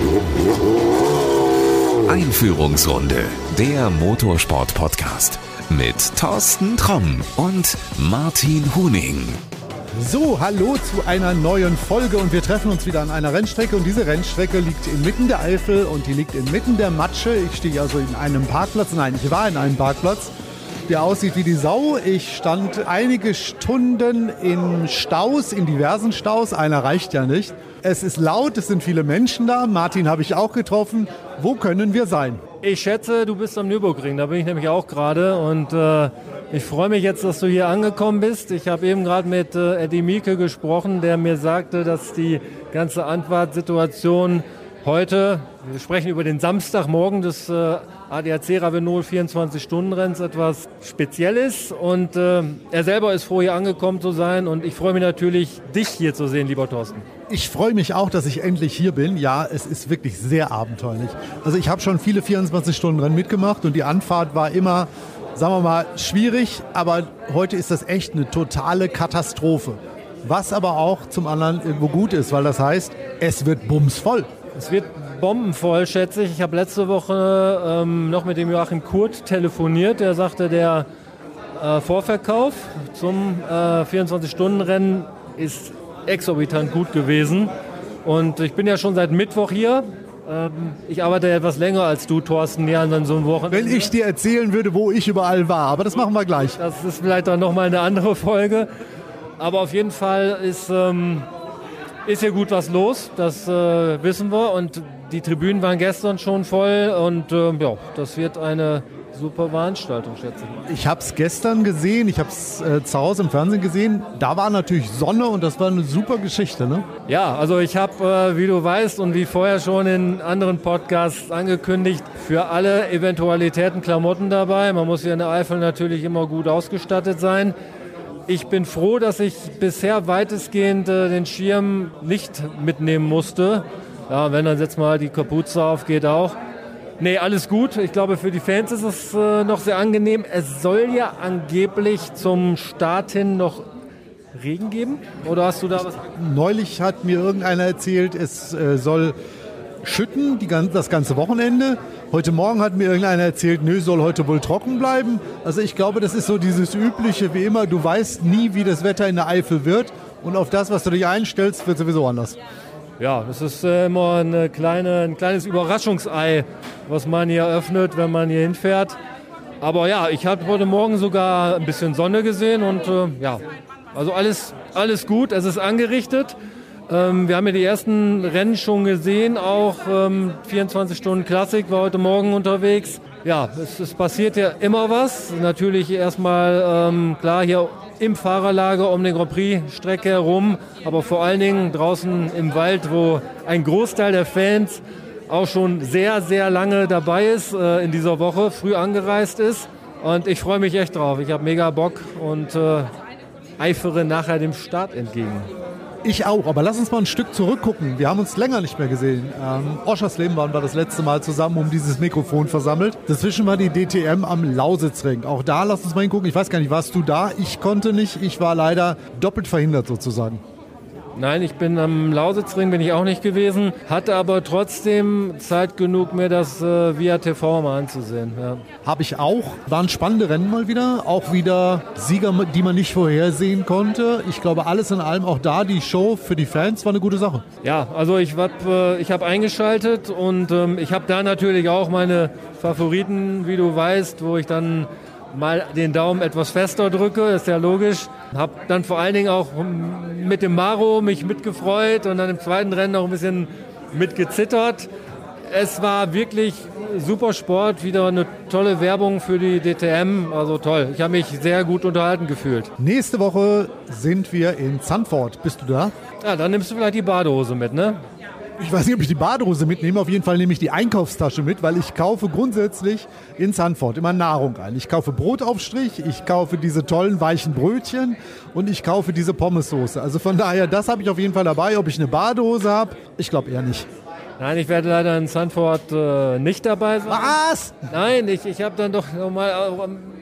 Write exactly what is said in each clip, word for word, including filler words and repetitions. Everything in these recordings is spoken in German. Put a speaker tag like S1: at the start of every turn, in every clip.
S1: Einführungsrunde, der Motorsport-Podcast mit Thorsten Tromm und Martin Huning.
S2: So, hallo zu einer neuen Folge und wir treffen uns wieder an einer Rennstrecke und diese Rennstrecke liegt inmitten der Eifel und die liegt inmitten der Matsche. Ich stehe also in einem Parkplatz, nein, ich war in einem Parkplatz, der aussieht wie die Sau. Ich stand einige Stunden in Staus, in diversen Staus, einer reicht ja nicht. Es ist laut, es sind viele Menschen da, Martin habe ich auch getroffen. Wo können wir sein?
S3: Ich schätze, du bist am Nürburgring, da bin ich nämlich auch gerade und äh, ich freue mich jetzt, dass du hier angekommen bist. Ich habe eben gerade mit äh, Eddie Mielke gesprochen, der mir sagte, dass die ganze Anfahrtssituation heute, wir sprechen über den Samstagmorgen des äh, A D A C Ravenol vierundzwanzig-Stunden-Renns, etwas speziell ist und äh, er selber ist froh, hier angekommen zu sein und ich freue mich natürlich, dich hier zu sehen, lieber Thorsten.
S2: Ich freue mich auch, dass ich endlich hier bin. Ja, es ist wirklich sehr abenteuerlich. Also ich habe schon viele vierundzwanzig-Stunden-Rennen mitgemacht und die Anfahrt war immer, sagen wir mal, schwierig, aber heute ist das echt eine totale Katastrophe. Was aber auch zum anderen irgendwo gut ist, weil das heißt, es wird bumsvoll.
S3: Es wird bombenvoll, schätze ich. Ich habe letzte Woche ähm, noch mit dem Joachim Kurt telefoniert. Der sagte, der äh, Vorverkauf zum äh, vierundzwanzig-Stunden-Rennen ist exorbitant gut gewesen. Und ich bin ja schon seit Mittwoch hier. Ähm, ich arbeite ja etwas länger als du, Thorsten, hier an so einem Wochenende.
S2: Wenn ich dir erzählen würde, wo ich überall war, aber das machen wir gleich.
S3: Das ist vielleicht dann nochmal eine andere Folge. Aber auf jeden Fall ist, ähm, ist hier gut was los, das äh, wissen wir. Und die Tribünen waren gestern schon voll und äh, ja, das wird eine super Veranstaltung, schätze ich.
S2: Ich habe es gestern gesehen, ich habe es äh, zu Hause im Fernsehen gesehen. Da war natürlich Sonne und das war eine super Geschichte, ne?
S3: Ja, also ich habe, äh, wie du weißt und wie vorher schon in anderen Podcasts angekündigt, für alle Eventualitäten Klamotten dabei. Man muss hier in der Eifel natürlich immer gut ausgestattet sein. Ich bin froh, dass ich bisher weitestgehend äh, den Schirm nicht mitnehmen musste. Ja, wenn, dann setzt mal die Kapuze auf, geht auch. Nee, alles gut. Ich glaube, für die Fans ist es äh, noch sehr angenehm. Es soll ja angeblich zum Start hin noch Regen geben. Oder hast du da was?
S2: Neulich hat mir irgendeiner erzählt, es äh, soll schütten die, das ganze Wochenende. Heute Morgen hat mir irgendeiner erzählt, nö, soll heute wohl trocken bleiben. Also ich glaube, das ist so dieses Übliche wie immer. Du weißt nie, wie das Wetter in der Eifel wird. Und auf das, was du dich einstellst, wird sowieso anders.
S3: Ja, das ist äh, immer eine kleine, ein kleines Überraschungsei, was man hier öffnet, wenn man hier hinfährt. Aber ja, ich habe heute Morgen sogar ein bisschen Sonne gesehen und äh, ja, also alles, alles gut, es ist angerichtet. Ähm, wir haben ja die ersten Rennen schon gesehen, auch ähm, vierundzwanzig Stunden Klassik war heute Morgen unterwegs. Ja, es, es passiert ja immer was. Natürlich erstmal, ähm, klar, hier im Fahrerlager um den Grand Prix-Strecke herum, aber vor allen Dingen draußen im Wald, wo ein Großteil der Fans auch schon sehr, sehr lange dabei ist, äh, in dieser Woche, früh angereist ist. Und ich freue mich echt drauf. Ich habe mega Bock und äh, eifere nachher dem Start entgegen.
S2: Ich auch, aber lass uns mal ein Stück zurückgucken. Wir haben uns länger nicht mehr gesehen. Ähm, Oschersleben waren wir das letzte Mal zusammen um dieses Mikrofon versammelt. Dazwischen war die D T M am Lausitzring. Auch da, lass uns mal hingucken. Ich weiß gar nicht, warst du da? Ich konnte nicht. Ich war leider doppelt verhindert sozusagen.
S3: Nein, ich bin am Lausitzring, bin ich auch nicht gewesen, hatte aber trotzdem Zeit genug, mir das äh, via T V mal anzusehen. Ja.
S2: Habe ich auch. Waren spannende Rennen mal wieder. Auch wieder Sieger, die man nicht vorhersehen konnte. Ich glaube, alles in allem auch da, die Show für die Fans war eine gute Sache.
S3: Ja, also ich habe äh, ich hab eingeschaltet und ähm, ich habe da natürlich auch meine Favoriten, wie du weißt, wo ich dann mal den Daumen etwas fester drücke, ist ja logisch. Habe dann vor allen Dingen auch mit dem Maro mich mitgefreut und dann im zweiten Rennen noch ein bisschen mitgezittert. Es war wirklich super Sport, wieder eine tolle Werbung für die D T M, also toll. Ich habe mich sehr gut unterhalten gefühlt.
S2: Nächste Woche sind wir in Zandvoort. Bist du da?
S3: Ja, dann nimmst du vielleicht die Badehose mit, ne?
S2: Ich weiß nicht, ob ich die Badehose mitnehme. Auf jeden Fall nehme ich die Einkaufstasche mit, weil ich kaufe grundsätzlich in Zandvoort immer Nahrung ein. Ich kaufe Brotaufstrich, ich kaufe diese tollen weichen Brötchen und ich kaufe diese Pommessoße. Also von daher, das habe ich auf jeden Fall dabei. Ob ich eine Badehose habe, ich glaube eher nicht.
S3: Nein, ich werde leider in Zandvoort äh, nicht dabei sein.
S2: Was?
S3: Nein, ich, ich habe dann doch noch mal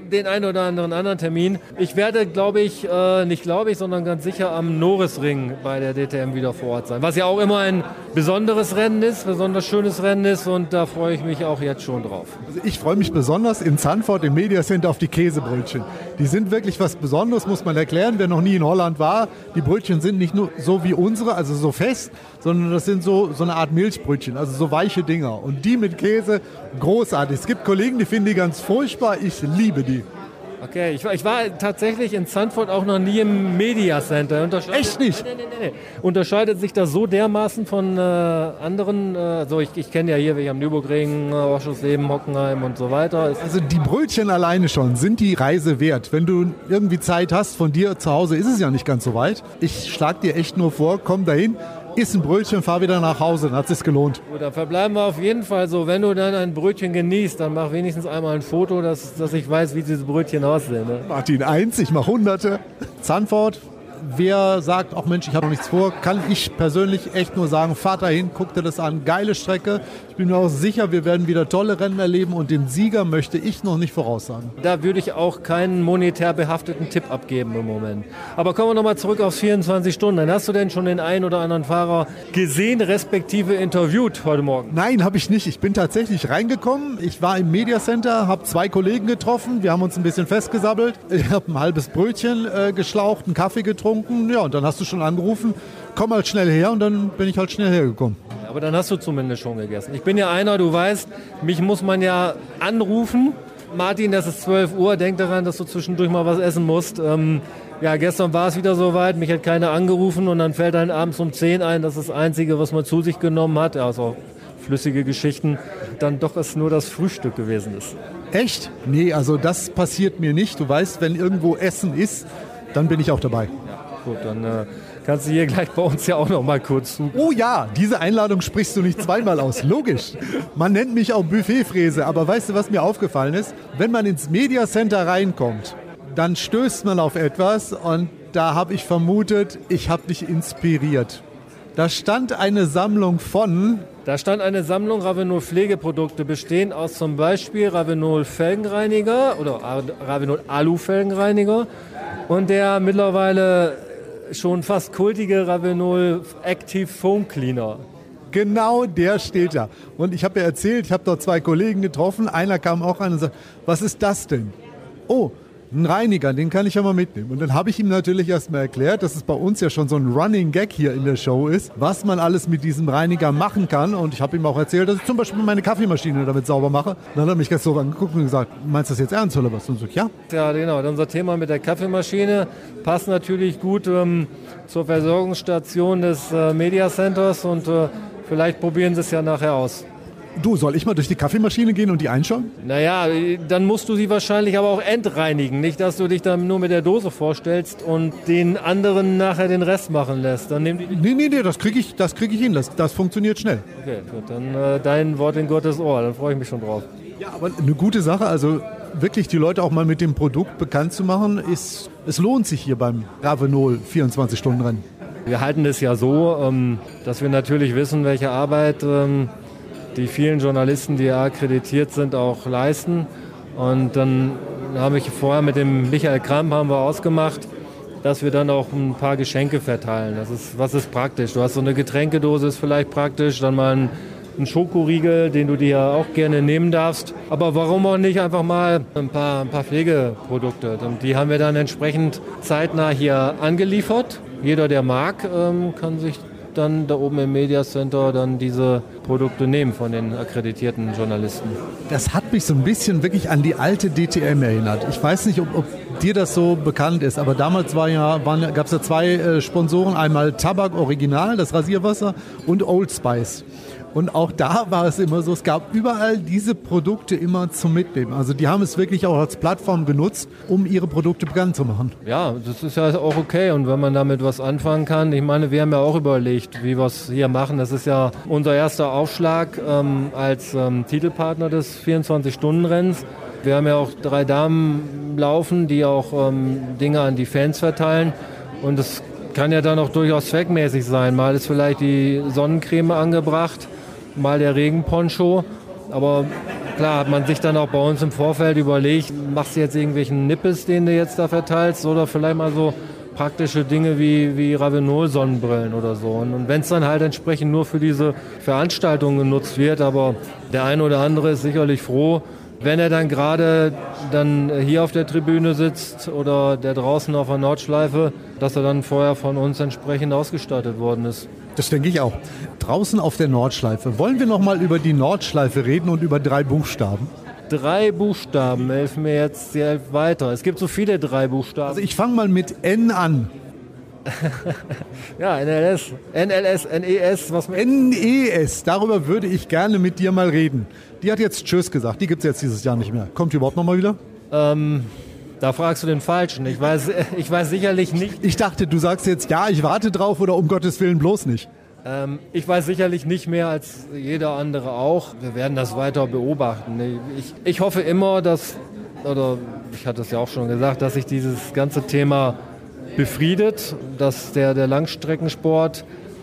S3: den einen oder anderen anderen Termin. Ich werde, glaube ich, äh, nicht glaube ich, sondern ganz sicher am Norrisring bei der D T M wieder vor Ort sein. Was ja auch immer ein besonderes Rennen ist, besonders schönes Rennen ist und da freue ich mich auch jetzt schon drauf.
S2: Also ich freue mich besonders in Zandvoort im Media Center auf die Käsebrötchen. Die sind wirklich was Besonderes, muss man erklären, wer noch nie in Holland war. Die Brötchen sind nicht nur so wie unsere, also so fest, sondern das sind so, so eine Art Milchbrötchen, also so weiche Dinger. Und die mit Käse, großartig. Es gibt Kollegen, die finden die ganz furchtbar, ich liebe die.
S3: Okay, ich war, ich war tatsächlich in Zandvoort auch noch nie im Media Center. Unterscheidet,
S2: Echt nicht?
S3: Nee, nee, nee, nee. Unterscheidet sich das so dermaßen von äh, anderen, äh, also ich, ich kenne ja hier, wir haben Nürburgring, äh, Oschersleben, Hockenheim und so weiter.
S2: Also die Brötchen alleine schon sind die Reise wert. Wenn du irgendwie Zeit hast, von dir zu Hause ist es ja nicht ganz so weit. Ich schlag dir echt nur vor, komm dahin, iss ein Brötchen, fahr wieder nach Hause, dann hat es sich gelohnt.
S3: Gut, dann verbleiben wir auf jeden Fall so, wenn du dann ein Brötchen genießt, dann mach wenigstens einmal ein Foto, dass, dass ich weiß, wie diese Brötchen aussehen. Ne?
S2: Martin, eins, ich mach Hunderte. Zandvoort, wer sagt, ach Mensch, ich habe noch nichts vor, kann ich persönlich echt nur sagen, fahrt dahin, guckt dir das an, geile Strecke. Ich bin mir auch sicher, wir werden wieder tolle Rennen erleben und den Sieger möchte ich noch nicht voraussagen.
S3: Da würde ich auch keinen monetär behafteten Tipp abgeben im Moment. Aber kommen wir nochmal zurück aufs vierundzwanzig Stunden. Dann hast du denn schon den einen oder anderen Fahrer gesehen, respektive interviewt heute Morgen?
S2: Nein, habe ich nicht. Ich bin tatsächlich reingekommen. Ich war im Media Center, habe zwei Kollegen getroffen. Wir haben uns ein bisschen festgesabbelt. Ich habe ein halbes Brötchen äh, geschlaucht, einen Kaffee getrunken. Ja, und dann hast du schon angerufen, komm halt schnell her und dann bin ich halt schnell hergekommen.
S3: Aber dann hast du zumindest schon gegessen. Ich bin ja einer, du weißt, mich muss man ja anrufen. Martin, das ist zwölf Uhr, denk daran, dass du zwischendurch mal was essen musst. Ähm, ja, gestern war es wieder soweit, mich hat keiner angerufen und dann fällt einem abends um zehn ein, das ist das Einzige, was man zu sich genommen hat. Ja, also flüssige Geschichten, dann doch es nur das Frühstück gewesen ist.
S2: Echt? Nee, also das passiert mir nicht. Du weißt, wenn irgendwo Essen ist, dann bin ich auch dabei.
S3: Ja, gut, dann äh, kannst du hier gleich bei uns ja auch noch mal kurz zu.
S2: Oh ja, diese Einladung sprichst du nicht zweimal aus. Logisch. Man nennt mich auch Buffetfräse, aber weißt du, was mir aufgefallen ist? Wenn man ins Media Center reinkommt, dann stößt man auf etwas und da habe ich vermutet, ich habe dich inspiriert. Da stand eine Sammlung von...
S3: Da stand eine Sammlung Ravenol Pflegeprodukte, bestehend aus zum Beispiel Ravenol Felgenreiniger oder Ravenol Alu Felgenreiniger und der mittlerweile schon fast kultige Ravenol Active Foam Cleaner.
S2: Genau der steht da. Und ich habe ja erzählt, ich habe dort zwei Kollegen getroffen. Einer kam auch rein und sagt, was ist das denn? Oh, ein Reiniger, den kann ich ja mal mitnehmen. Und dann habe ich ihm natürlich erstmal erklärt, dass es bei uns ja schon so ein Running Gag hier in der Show ist, was man alles mit diesem Reiniger machen kann. Und ich habe ihm auch erzählt, dass ich zum Beispiel meine Kaffeemaschine damit sauber mache. Dann hat er mich ganz so angeguckt und gesagt, meinst du das jetzt ernst oder was? Und so, ja.
S3: Ja, genau. Unser Thema mit der Kaffeemaschine passt natürlich gut ähm, zur Versorgungsstation des äh, Media Centers und äh, vielleicht probieren sie es ja nachher aus.
S2: Du, soll ich mal durch die Kaffeemaschine gehen und die einschauen?
S3: Naja, dann musst du sie wahrscheinlich aber auch entreinigen. Nicht, dass du dich dann nur mit der Dose vorstellst und den anderen nachher den Rest machen lässt. Dann nehmen die
S2: nee, nee, nee, das kriege ich, das krieg ich hin. Das, das funktioniert schnell.
S3: Okay, gut. Dann äh, dein Wort in Gottes Ohr. Dann freue ich mich schon drauf.
S2: Ja, aber eine gute Sache, also wirklich die Leute auch mal mit dem Produkt bekannt zu machen, ist, es lohnt sich hier beim Ravenol vierundzwanzig Stunden Rennen.
S3: Wir halten es ja so, ähm, dass wir natürlich wissen, welche Arbeit ähm, die vielen Journalisten, die akkreditiert sind, auch leisten. Und dann habe ich vorher mit dem Michael Kramp haben wir ausgemacht, dass wir dann auch ein paar Geschenke verteilen. Das ist, was ist praktisch? Du hast so eine Getränkedose, ist vielleicht praktisch, dann mal ein, ein Schokoriegel, den du dir auch gerne nehmen darfst. Aber warum auch nicht einfach mal ein paar, ein paar Pflegeprodukte? Und die haben wir dann entsprechend zeitnah hier angeliefert. Jeder, der mag, kann sich dann da oben im Media Center dann diese Produkte nehmen von den akkreditierten Journalisten.
S2: Das hat mich so ein bisschen wirklich an die alte D T M erinnert. Ich weiß nicht, ob, ob dir das so bekannt ist, aber damals war ja, gab es ja zwei äh, Sponsoren, einmal Tabak Original, das Rasierwasser, und Old Spice. Und auch da war es immer so, es gab überall diese Produkte immer zum Mitnehmen. Also die haben es wirklich auch als Plattform genutzt, um ihre Produkte bekannt zu machen.
S3: Ja, das ist ja auch okay. Und wenn man damit was anfangen kann, ich meine, wir haben ja auch überlegt, wie wir es hier machen. Das ist ja unser erster Aufschlag ähm, als ähm, Titelpartner des vierundzwanzig-Stunden-Rennens. Wir haben ja auch drei Damen laufen, die auch ähm, Dinge an die Fans verteilen. Und das kann ja dann auch durchaus zweckmäßig sein. Mal ist vielleicht die Sonnencreme angebracht, mal der Regenponcho. Aber klar, hat man sich dann auch bei uns im Vorfeld überlegt, machst du jetzt irgendwelchen Nippes, den du jetzt da verteilst, oder vielleicht mal so praktische Dinge wie, wie Ravenol-Sonnenbrillen oder so. Und, und wenn es dann halt entsprechend nur für diese Veranstaltung genutzt wird, aber der eine oder andere ist sicherlich froh, wenn er dann gerade dann hier auf der Tribüne sitzt oder der draußen auf der Nordschleife, dass er dann vorher von uns entsprechend ausgestattet worden ist.
S2: Das denke ich auch. Draußen auf der Nordschleife. Wollen wir noch mal über die Nordschleife reden und über drei Buchstaben?
S3: Drei Buchstaben helfen mir jetzt sehr weiter. Es gibt so viele drei Buchstaben.
S2: Also ich fange mal mit N an.
S3: Ja, N L S, N L S, N E S. Was mit
S2: N E S, darüber würde ich gerne mit dir mal reden. Die hat jetzt Tschüss gesagt, die gibt es jetzt dieses Jahr nicht mehr. Kommt die überhaupt noch mal wieder?
S3: Ähm, da fragst du den Falschen. Ich weiß, ich weiß sicherlich nicht.
S2: Ich dachte, du sagst jetzt, ja, ich warte drauf oder um Gottes Willen bloß nicht.
S3: Ähm, ich weiß sicherlich nicht mehr als jeder andere auch. Wir werden das weiter beobachten. Ich, ich hoffe immer, dass, oder ich hatte es ja auch schon gesagt, dass sich dieses ganze Thema befriedet, dass der, der Langstreckensport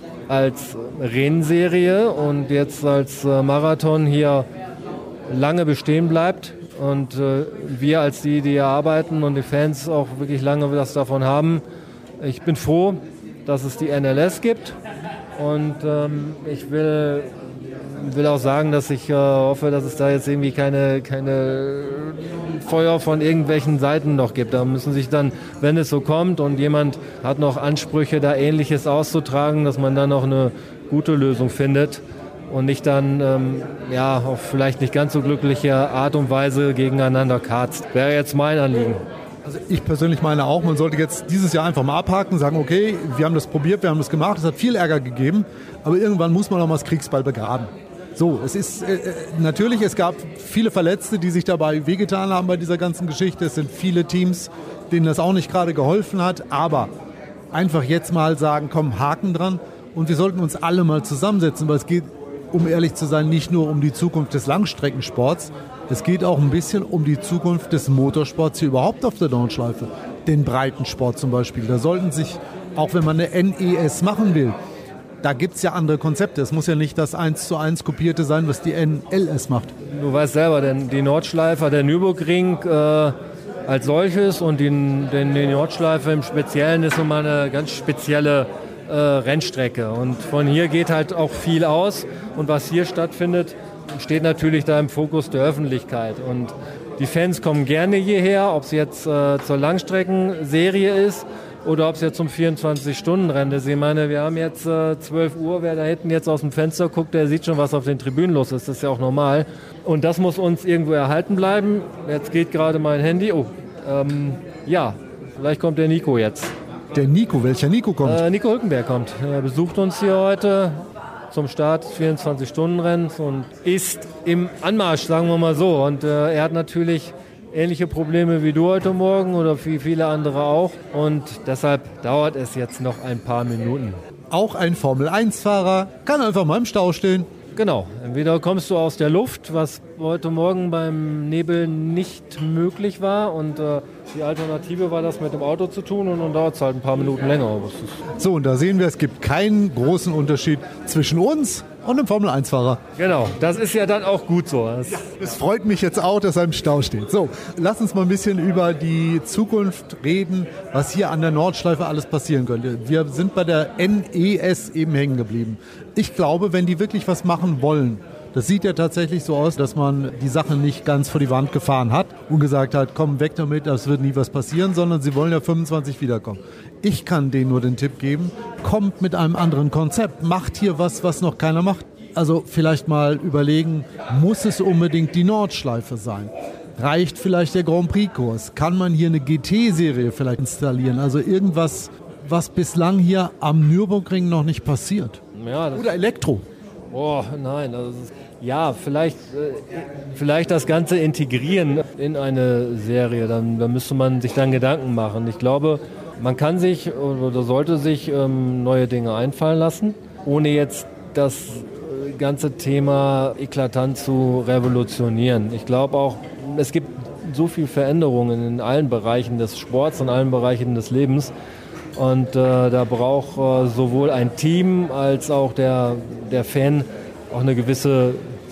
S3: als Rennserie und jetzt als Marathon hier lange bestehen bleibt und äh, wir als die, die hier arbeiten und die Fans auch wirklich lange was davon haben. Ich bin froh, dass es die N L S gibt und ähm, ich will, will auch sagen, dass ich äh, hoffe, dass es da jetzt irgendwie keine, keine Feuer von irgendwelchen Seiten noch gibt. Da müssen sich dann, wenn es so kommt und jemand hat noch Ansprüche, da Ähnliches auszutragen, dass man dann noch eine gute Lösung findet und nicht dann ähm, ja, auf vielleicht nicht ganz so glückliche Art und Weise gegeneinander karzt. Wäre jetzt mein Anliegen.
S2: Also ich persönlich meine auch, man sollte jetzt dieses Jahr einfach mal abhaken, sagen, okay, wir haben das probiert, wir haben das gemacht, es hat viel Ärger gegeben, aber irgendwann muss man auch mal das Kriegsball begraben. So, es ist äh, natürlich, es gab viele Verletzte, die sich dabei wehgetan haben bei dieser ganzen Geschichte. Es sind viele Teams, denen das auch nicht gerade geholfen hat, aber einfach jetzt mal sagen, komm, Haken dran und wir sollten uns alle mal zusammensetzen, weil es geht, um ehrlich zu sein, nicht nur um die Zukunft des Langstreckensports, es geht auch ein bisschen um die Zukunft des Motorsports hier überhaupt auf der Nordschleife. Den Breitensport zum Beispiel. Da sollten sich, auch wenn man eine N E S machen will, da gibt es ja andere Konzepte. Es muss ja nicht das eins zu eins kopierte sein, was die N L S macht.
S3: Du weißt selber, denn die Nordschleife, der Nürburgring äh, als solches und die, den, die Nordschleife im Speziellen ist nun mal eine ganz spezielle äh, Rennstrecke. Und von hier geht halt auch viel aus. Und was hier stattfindet, steht natürlich da im Fokus der Öffentlichkeit. Und die Fans kommen gerne hierher, ob es jetzt äh, zur Langstreckenserie ist oder ob es jetzt zum vierundzwanzig-Stunden-Rennen ist. Ich meine, wir haben jetzt äh, zwölf Uhr, wer da hinten jetzt aus dem Fenster guckt, der sieht schon, was auf den Tribünen los ist. Das ist ja auch normal. Und das muss uns irgendwo erhalten bleiben. Jetzt geht gerade mein Handy. Oh, ähm, ja, vielleicht kommt der Nico jetzt.
S2: Der Nico, welcher Nico kommt?
S3: Äh, Nico Hülkenberg kommt. Er besucht uns hier heute zum Start des vierundzwanzig-Stunden-Rennens und ist im Anmarsch, sagen wir mal so. Und äh, er hat natürlich ähnliche Probleme wie du heute Morgen oder wie viele andere auch. Und deshalb dauert es jetzt noch ein paar Minuten.
S2: Auch ein Formel eins Fahrer kann einfach mal im Stau stehen.
S3: Genau. Entweder kommst du aus der Luft, was heute Morgen beim Nebel nicht möglich war. Und äh, die Alternative war, das mit dem Auto zu tun. Und dann dauert es halt ein paar Minuten länger.
S2: So, und da sehen wir, es gibt keinen großen Unterschied zwischen uns und einem Formel eins Fahrer.
S3: Genau, das ist ja dann auch gut so.
S2: Es ja, freut mich jetzt auch, dass er im Stau steht. So, lass uns mal ein bisschen über die Zukunft reden, was hier an der Nordschleife alles passieren könnte. Wir sind bei der N E S eben hängen geblieben. Ich glaube, wenn die wirklich was machen wollen, das sieht ja tatsächlich so aus, dass man die Sache nicht ganz vor die Wand gefahren hat und gesagt hat, komm weg damit, das wird nie was passieren, sondern sie wollen ja fünfundzwanzig wiederkommen. Ich kann denen nur den Tipp geben, kommt mit einem anderen Konzept, macht hier was, was noch keiner macht. Also vielleicht mal überlegen, muss es unbedingt die Nordschleife sein? Reicht vielleicht der Grand Prix-Kurs? Kann man hier eine G T-Serie vielleicht installieren? Also irgendwas, was bislang hier am Nürburgring noch nicht passiert.
S3: Ja, das
S2: Oder Elektro.
S3: Oh nein, also ja, vielleicht, äh, vielleicht das Ganze integrieren in eine Serie, dann, dann müsste man sich dann Gedanken machen. Ich glaube, man kann sich oder sollte sich ähm, neue Dinge einfallen lassen, ohne jetzt das ganze Thema eklatant zu revolutionieren. Ich glaube auch, es gibt so viele Veränderungen in allen Bereichen des Sports, in allen Bereichen des Lebens. Und äh, da braucht äh, sowohl ein Team als auch der, der Fan auch eine gewisse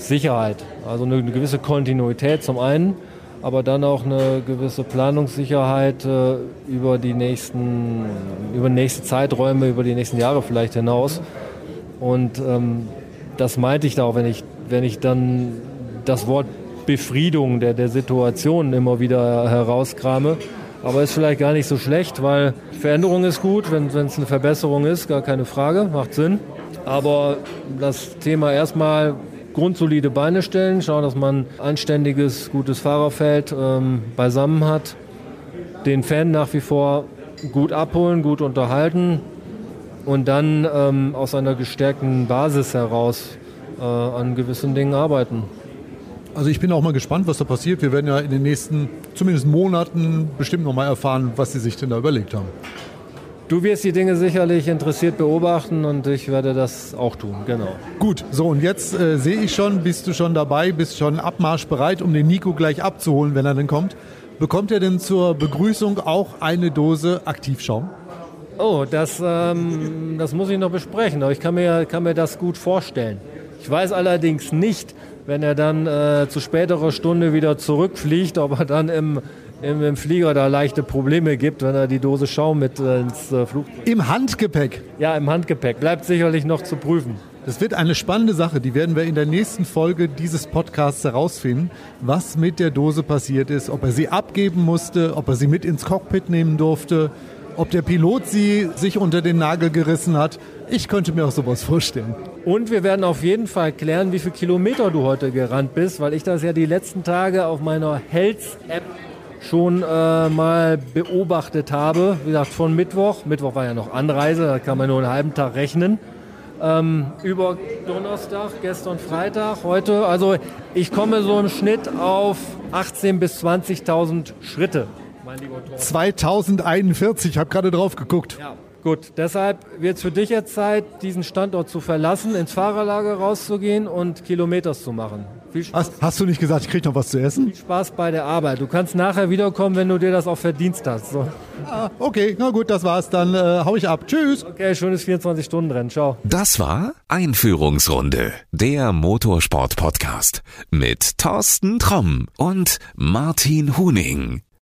S3: Sicherheit. Also eine, eine gewisse Kontinuität zum einen, aber dann auch eine gewisse Planungssicherheit äh, über die nächsten, über nächste Zeiträume, über die nächsten Jahre vielleicht hinaus. Und ähm, das meinte ich da auch, wenn ich, wenn ich dann das Wort Befriedung der, der Situation immer wieder herauskrame. Aber ist vielleicht gar nicht so schlecht, weil Veränderung ist gut, wenn es eine Verbesserung ist, gar keine Frage, macht Sinn. Aber das Thema erstmal grundsolide Beine stellen, schauen, dass man anständiges, gutes Fahrerfeld ähm, beisammen hat, den Fan nach wie vor gut abholen, gut unterhalten und dann ähm, aus einer gestärkten Basis heraus äh, an gewissen Dingen arbeiten.
S2: Also ich bin auch mal gespannt, was da passiert. Wir werden ja in den nächsten, zumindest Monaten, bestimmt noch mal erfahren, was Sie sich denn da überlegt haben.
S3: Du wirst die Dinge sicherlich interessiert beobachten und ich werde das auch tun, genau.
S2: Gut, so und jetzt äh, sehe ich schon, bist du schon dabei, bist schon abmarschbereit, um den Nico gleich abzuholen, wenn er denn kommt. Bekommt er denn zur Begrüßung auch eine Dose Aktivschaum?
S3: Oh, das, ähm, das muss ich noch besprechen, aber ich kann mir, kann mir das gut vorstellen. Ich weiß allerdings nicht, wenn er dann äh, zu späterer Stunde wieder zurückfliegt, ob er dann im, im, im Flieger da leichte Probleme gibt, wenn er die Dose Schaum mit äh, ins äh, Flugzeug...
S2: Im Handgepäck?
S3: Ja, im Handgepäck. Bleibt sicherlich noch zu prüfen.
S2: Das wird eine spannende Sache, die werden wir in der nächsten Folge dieses Podcasts herausfinden, was mit der Dose passiert ist, ob er sie abgeben musste, ob er sie mit ins Cockpit nehmen durfte, ob der Pilot sie sich unter den Nagel gerissen hat. Ich könnte mir auch sowas vorstellen.
S3: Und wir werden auf jeden Fall klären, wie viele Kilometer du heute gerannt bist, weil ich das ja die letzten Tage auf meiner Health-App schon äh, mal beobachtet habe. Wie gesagt, von Mittwoch, Mittwoch war ja noch Anreise, da kann man nur einen halben Tag rechnen, ähm, über Donnerstag, gestern Freitag, heute. Also ich komme so im Schnitt auf achtzehntausend bis zwanzigtausend Schritte. Mein lieber Thorsten.
S2: zweitausendeinundvierzig, ich habe gerade drauf geguckt.
S3: Ja. Gut, deshalb wird es für dich jetzt Zeit, diesen Standort zu verlassen, ins Fahrerlager rauszugehen und Kilometers zu machen. Viel Spaß.
S2: Hast, hast du nicht gesagt, ich kriege noch was zu essen?
S3: Viel Spaß bei der Arbeit. Du kannst nachher wiederkommen, wenn du dir das auch verdienst hast. So.
S2: Ah, okay, na gut, das war's. Dann äh, hau ich ab. Tschüss.
S3: Okay, schönes vierundzwanzig-Stunden-Rennen. Ciao.
S1: Das war Einführungsrunde, der Motorsport-Podcast mit Thorsten Tromm und Martin Huning.